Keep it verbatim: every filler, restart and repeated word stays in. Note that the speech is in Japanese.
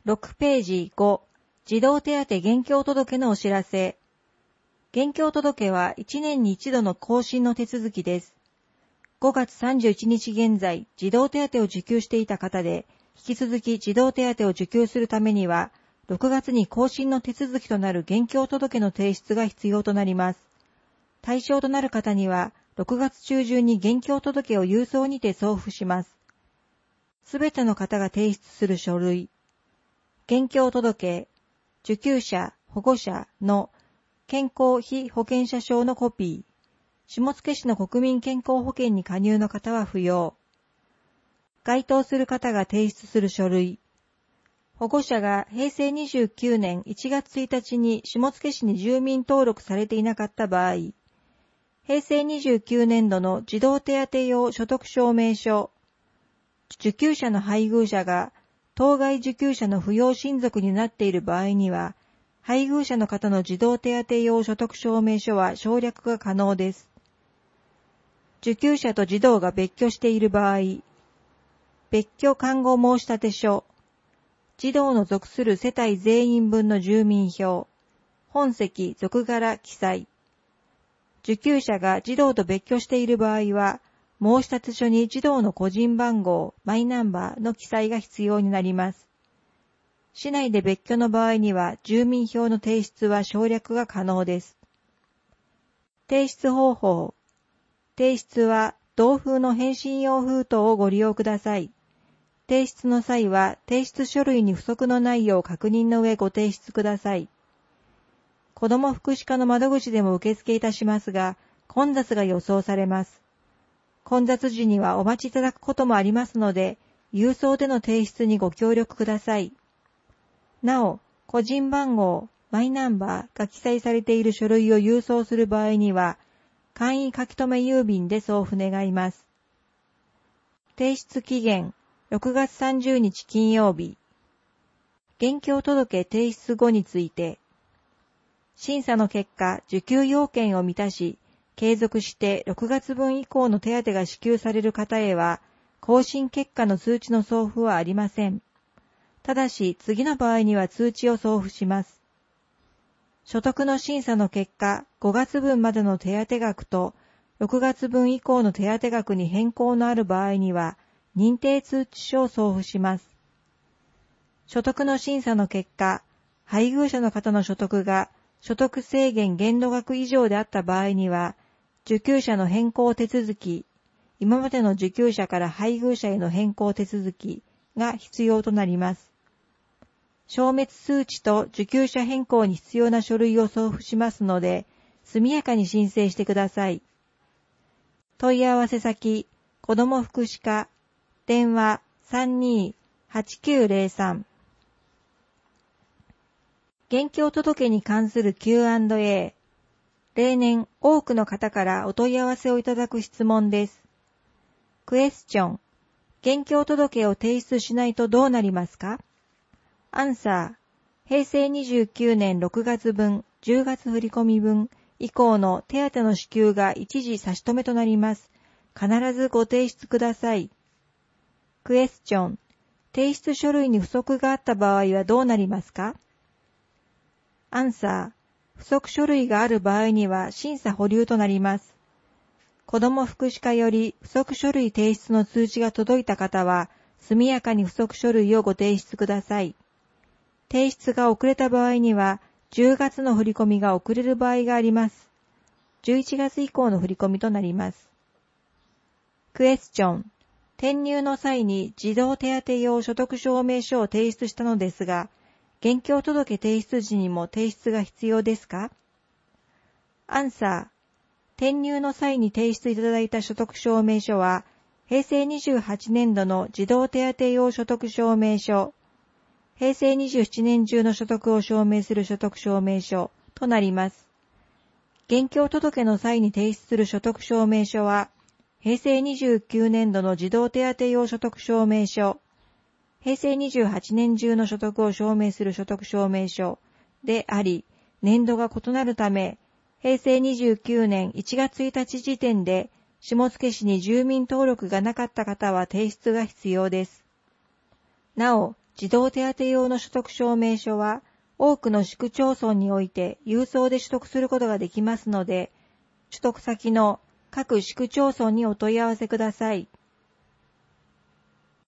ろくページご、児童手当現況届のお知らせ。現況届はいちねんに一度の更新の手続きです。ごがつさんじゅういちにち現在、児童手当を受給していた方で、引き続き児童手当を受給するためには、ろくがつに更新の手続きとなる現況届の提出が必要となります。対象となる方には、ろくがつ中旬に現況届を郵送にて送付します。すべての方が提出する書類、現況届、受給者、保護者の健康被保険者証のコピー、下野市の国民健康保険に加入の方は不要。該当する方が提出する書類、保護者がへいせいにじゅうきゅうねんいちがつついたちに下野市に住民登録されていなかった場合、へいせいにじゅうきゅうねんどの児童手当用所得証明書、受給者の配偶者が当該受給者の扶養親族になっている場合には、配偶者の方の児童手当用所得証明書は省略が可能です。受給者と児童が別居している場合、別居監護申立書、児童の属する世帯全員分の住民票、本籍属柄記載。受給者が児童と別居している場合は、申立書に児童の個人番号、マイナンバーの記載が必要になります。市内で別居の場合には、住民票の提出は省略が可能です。提出方法。提出は、同封の返信用封筒をご利用ください。提出の際は、提出書類に不足のないよう確認の上ご提出ください。子ども福祉課の窓口でも受付いたしますが、混雑が予想されます。混雑時にはお待ちいただくこともありますので、郵送での提出にご協力ください。なお、個人番号、マイナンバーが記載されている書類を郵送する場合には、簡易書留郵便で送付願います。提出期限、ろくがつさんじゅうにち金曜日。現況届提出後について、審査の結果、受給要件を満たし、継続してろくがつぶん以降の手当が支給される方へは、更新結果の通知の送付はありません。ただし、次の場合には通知を送付します。所得の審査の結果、ごがつぶんまでの手当額と、ろくがつぶん以降の手当額に変更のある場合には、認定通知書を送付します。所得の審査の結果、配偶者の方の所得が所得制限限度額以上であった場合には、受給者の変更手続き、今までの受給者から配偶者への変更手続きが必要となります。消滅通知と受給者変更に必要な書類を送付しますので、速やかに申請してください。問い合わせ先、子ども福祉課、電話 さんにーはちきゅうゼロさん。現況届に関する キューアンドエー。例年、多くの方からお問い合わせをいただく質問です。クエスチョン。現況届を提出しないとどうなりますか？アンサー。へいせいにじゅうきゅうねんろくがつぶん、じゅうがつ振込分以降の手当の支給が一時差し止めとなります。必ずご提出ください。クエスチョン。提出書類に不足があった場合はどうなりますか？アンサー。不足書類がある場合には審査保留となります。子ども福祉課より不足書類提出の通知が届いた方は、速やかに不足書類をご提出ください。提出が遅れた場合には、じゅうがつの振込が遅れる場合があります。じゅういちがつ以降の振込となります。クエスチョン。転入の際に児童手当用所得証明書を提出したのですが、現況届提出時にも提出が必要ですか？アンサー。転入の際に提出いただいた所得証明書は、へいせいにじゅうはちねんどの児童手当用所得証明書、へいせいにじゅうななねん中の所得を証明する所得証明書となります。現況届の際に提出する所得証明書は、へいせいにじゅうきゅうねんどの児童手当用所得証明書、へいせいにじゅうはちねん中の所得を証明する所得証明書であり、年度が異なるため、へいせいにじゅうきゅうねんいちがつついたち時点で、下野市に住民登録がなかった方は提出が必要です。なお、 児童手当用の所得証明書は、多くの市区町村において郵送で取得することができますので、取得先の各市区町村にお問い合わせください。